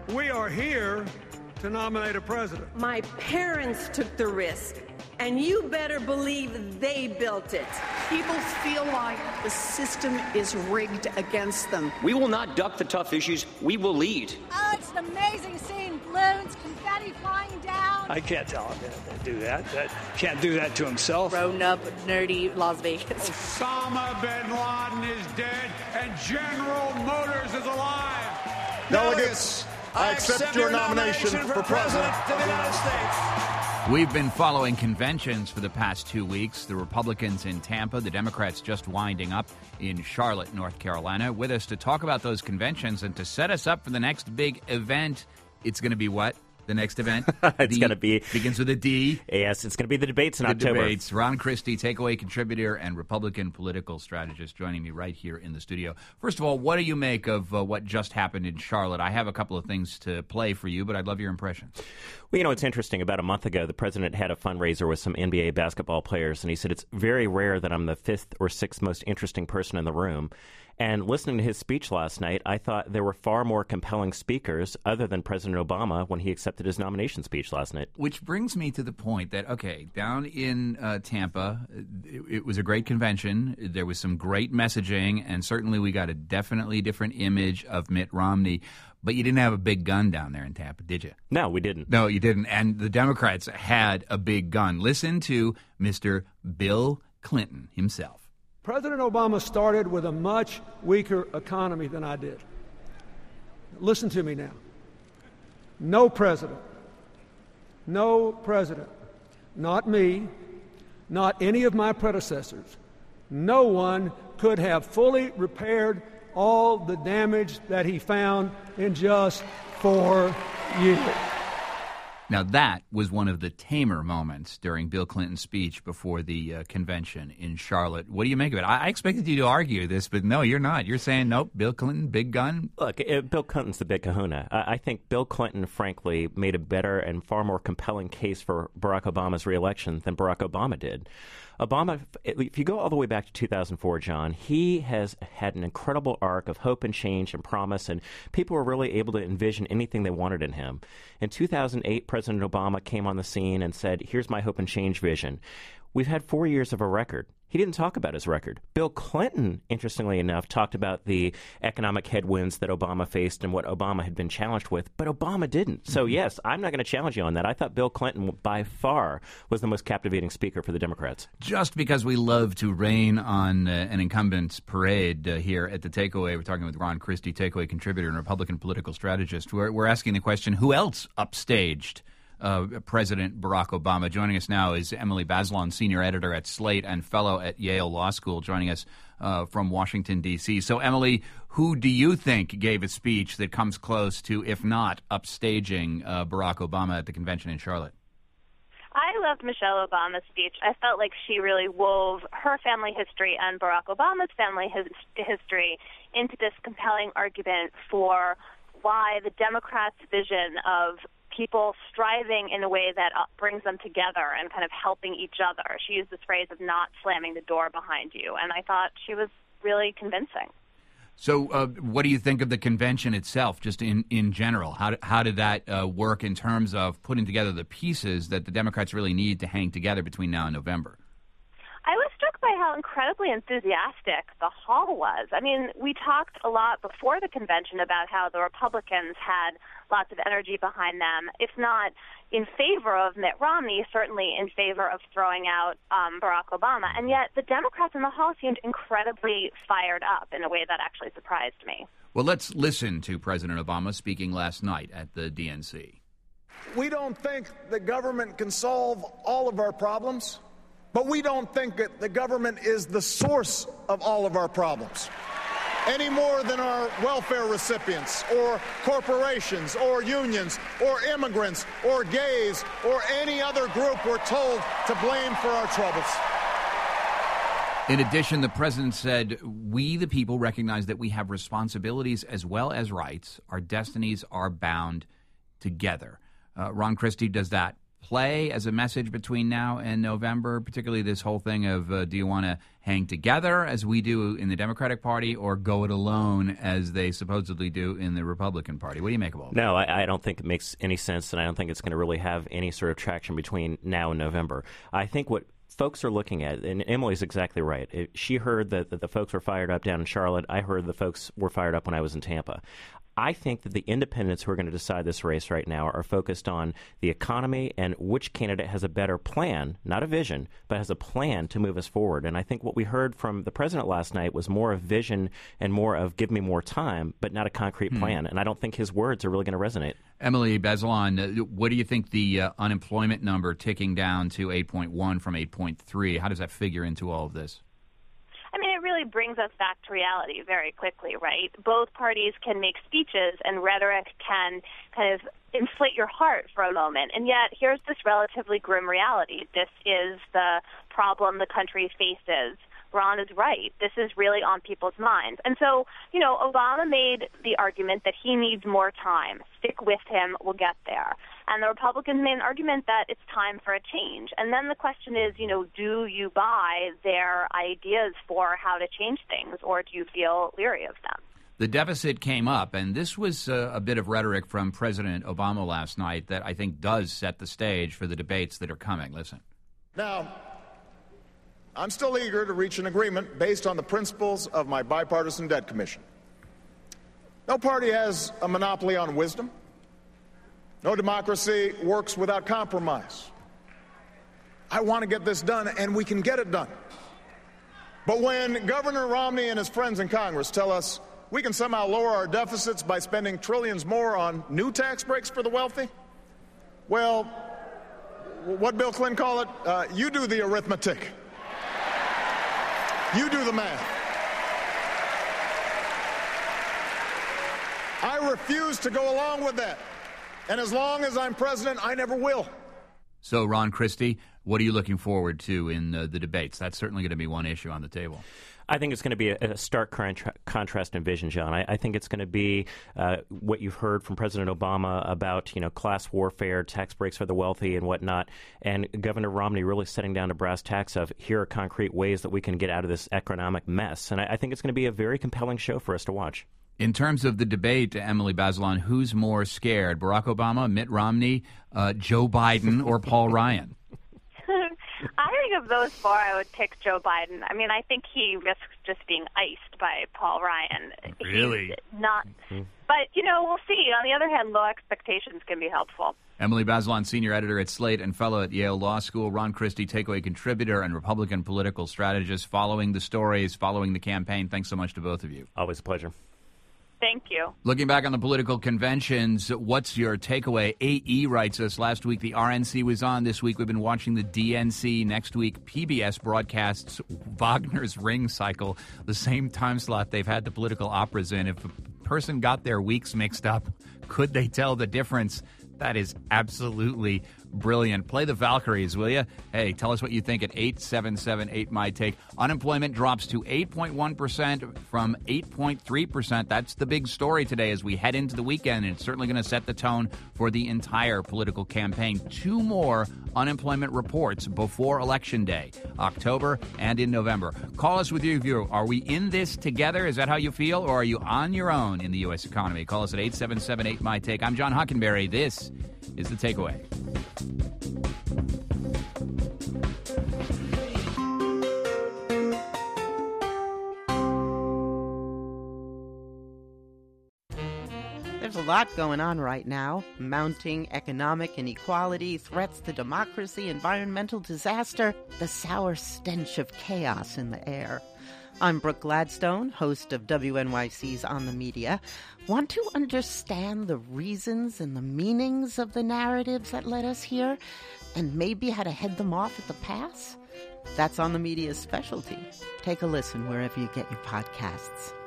We are here to nominate a president. My parents took the risk, and you better believe they built it. People feel like the system is rigged against them. We will not duck the tough issues. We will lead. Oh, it's an amazing scene. Balloons, confetti flying down. I can't tell him to do that. Can't do that to himself. Grown up, nerdy Las Vegas. Osama bin Laden is dead, and General Motors is alive. Delegates, I accept your nomination for President of the United States. We've been following conventions for the past 2 weeks. The Republicans in Tampa, the Democrats just winding up in Charlotte, North Carolina. With us to talk about those conventions and to set us up for the next big event. It's going to be what? The next event? It's going to be... Begins with a D. Yes, it's going to be the debates in October. Debates. Ron Christie, Takeaway contributor and Republican political strategist, joining me right here in the studio. First of all, what do you make of what just happened in Charlotte? I have a couple of things to play for you, but I'd love your impressions. Well, you know, it's interesting. About a month ago, the president had a fundraiser with some NBA basketball players, and he said, it's very rare that I'm the fifth or sixth most interesting person in the room. And listening to his speech last night, I thought there were far more compelling speakers other than President Obama when he accepted his nomination speech last night. Which brings me to the point that, okay, down in Tampa, it was a great convention. There was some great messaging, and certainly we got a definitely different image of Mitt Romney. But you didn't have a big gun down there in Tampa, did you? No, we didn't. No, you didn't. And the Democrats had a big gun. Listen to Mr. Bill Clinton himself. President Obama started with a much weaker economy than I did. Listen to me now. No president, not me, not any of my predecessors, no one could have fully repaired all the damage that he found in just 4 years. Now, that was one of the tamer moments during Bill Clinton's speech before the convention in Charlotte. What do you make of it? I expected you to argue this, but no, you're not. You're saying, nope, Bill Clinton, big gun? Look, Bill Clinton's the big kahuna. I think Bill Clinton, frankly, made a better and far more compelling case for Barack Obama's reelection than Barack Obama did. Obama, if you go all the way back to 2004, John, he has had an incredible arc of hope and change and promise, and people were really able to envision anything they wanted in him. In 2008, President Obama came on the scene and said, here's my hope and change vision. We've had 4 years of a record. He didn't talk about his record. Bill Clinton, interestingly enough, talked about the economic headwinds that Obama faced and what Obama had been challenged with, but Obama didn't. So, yes, I'm not going to challenge you on that. I thought Bill Clinton, by far, was the most captivating speaker for the Democrats. Just because we love to rain on an incumbent's parade here at the Takeaway, we're talking with Ron Christie, Takeaway contributor and Republican political strategist. We're asking the question, who else upstaged President Barack Obama? Joining us now is Emily Bazelon, senior editor at Slate and fellow at Yale Law School, joining us from Washington, D.C. So, Emily, who do you think gave a speech that comes close to, if not upstaging, Barack Obama at the convention in Charlotte? I loved Michelle Obama's speech. I felt like she really wove her family history and Barack Obama's family history into this compelling argument for why the Democrats' vision of people striving in a way that brings them together and kind of helping each other. She used this phrase of not slamming the door behind you, and I thought she was really convincing. So what do you think of the convention itself, just in general? How did that work in terms of putting together the pieces that the Democrats really need to hang together between now and November? I was struck by how incredibly enthusiastic the hall was. I mean, we talked a lot before the convention about how the Republicans had lots of energy behind them, if not in favor of Mitt Romney, certainly in favor of throwing out Barack Obama. And yet the Democrats in the hall seemed incredibly fired up in a way that actually surprised me. Well, let's listen to President Obama speaking last night at the DNC. We don't think the government can solve all of our problems, but we don't think that the government is the source of all of our problems, any more than our welfare recipients or corporations or unions or immigrants or gays or any other group we're told to blame for our troubles. In addition, the president said, we, the people, recognize that we have responsibilities as well as rights. Our destinies are bound together. Ron Christie, does that play as a message between now and November, particularly this whole thing of do you want to hang together as we do in the Democratic Party or go it alone as they supposedly do in the Republican Party? What do you make of all that? No, I don't think it makes any sense, and I don't think it's going to really have any sort of traction between now and November. I think what folks are looking at, and Emily's exactly right. She heard that the folks were fired up down in Charlotte. I heard the folks were fired up when I was in Tampa. I think that the independents who are going to decide this race right now are focused on the economy and which candidate has a better plan, not a vision, but has a plan to move us forward. And I think what we heard from the president last night was more of vision and more of give me more time, but not a concrete plan. And I don't think his words are really going to resonate. Emily Bazelon, what do you think the unemployment number ticking down to 8.1 from 8.3, how does that figure into all of this? I mean, it really brings us back to reality very quickly, right? Both parties can make speeches and rhetoric can kind of inflate your heart for a moment. And yet, here's this relatively grim reality. This is the problem the country faces. Ron is right. This is really on people's minds. And so, you know, Obama made the argument that he needs more time. Stick with him. We'll get there. And the Republicans made an argument that it's time for a change. And then the question is, you know, do you buy their ideas for how to change things, or do you feel leery of them? The deficit came up, and this was a bit of rhetoric from President Obama last night that I think does set the stage for the debates that are coming. Listen. Now, I'm still eager to reach an agreement based on the principles of my bipartisan debt commission. No party has a monopoly on wisdom. No democracy works without compromise. I want to get this done, and we can get it done. But when Governor Romney and his friends in Congress tell us we can somehow lower our deficits by spending trillions more on new tax breaks for the wealthy, well, what Bill Clinton call it? You do the arithmetic. You do the math. I refuse to go along with that. And as long as I'm president, I never will. So, Ron Christie, what are you looking forward to in the debates? That's certainly going to be one issue on the table. I think it's going to be a stark contrast in vision, John. I think it's going to be what you've heard from President Obama about, you know, class warfare, tax breaks for the wealthy and whatnot, and Governor Romney really setting down to brass tacks of here are concrete ways that we can get out of this economic mess. And I think it's going to be a very compelling show for us to watch. In terms of the debate, Emily Bazelon, who's more scared, Barack Obama, Mitt Romney, Joe Biden, or Paul Ryan? I think of those four, I would pick Joe Biden. I mean, I think he risks just being iced by Paul Ryan. Really? He's not. But, you know, we'll see. On the other hand, low expectations can be helpful. Emily Bazelon, senior editor at Slate and fellow at Yale Law School. Ron Christie, takeaway contributor and Republican political strategist, following the stories, following the campaign. Thanks so much to both of you. Always a pleasure. Thank you. Looking back on the political conventions, what's your takeaway? AE writes us, last week the RNC was on. This week we've been watching the DNC. Next week, PBS broadcasts Wagner's Ring Cycle, the same time slot they've had the political operas in. If a person got their weeks mixed up, could they tell the difference? That is absolutely brilliant. Play the Valkyries, will you? Hey, tell us what you think at 877-8MY-TAKE. Unemployment drops to 8.1% from 8.3%. That's the big story today as we head into the weekend, and it's certainly going to set the tone for the entire political campaign. 2 more unemployment reports before Election Day, October and in November. Call us with your view. Are we in this together? Is that how you feel? Or are you on your own in the U.S. economy? Call us at 877-8MY-TAKE. I'm John Hockenberry. This is The Takeaway. There's a lot going on right now. Mounting economic inequality, threats to democracy, environmental disaster, the sour stench of chaos in the air. I'm Brooke Gladstone, host of WNYC's On the Media. Want to understand the reasons and the meanings of the narratives that led us here, and maybe how to head them off at the pass? That's On the Media's specialty. Take a listen wherever you get your podcasts.